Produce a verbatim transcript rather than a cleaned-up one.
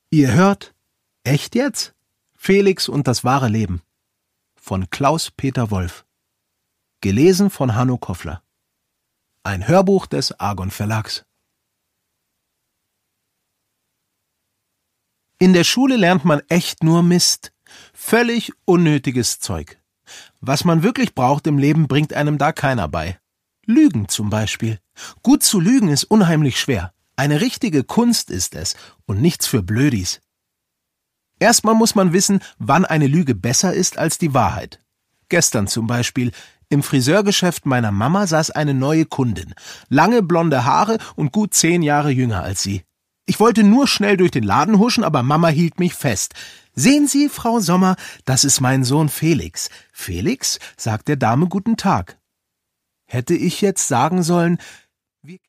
Ihr hört Echt jetzt? Felix und das wahre Leben von Klaus-Peter Wolf. Gelesen von Hanno Koffler. Ein Hörbuch des Argon Verlags. In der Schule lernt man echt nur Mist. Völlig unnötiges Zeug. Was man wirklich braucht im Leben, bringt einem da keiner bei. Lügen zum Beispiel. Gut zu lügen ist unheimlich schwer. Eine richtige Kunst ist es und nichts für Blödis. Erstmal muss man wissen, wann eine Lüge besser ist als die Wahrheit. Gestern zum Beispiel. Im Friseurgeschäft meiner Mama saß eine neue Kundin. Lange blonde Haare und gut zehn Jahre jünger als sie. Ich wollte nur schnell durch den Laden huschen, aber Mama hielt mich fest. »Sehen Sie, Frau Sommer, das ist mein Sohn Felix.« »Felix?« sagt der Dame guten Tag. Hätte ich jetzt sagen sollen,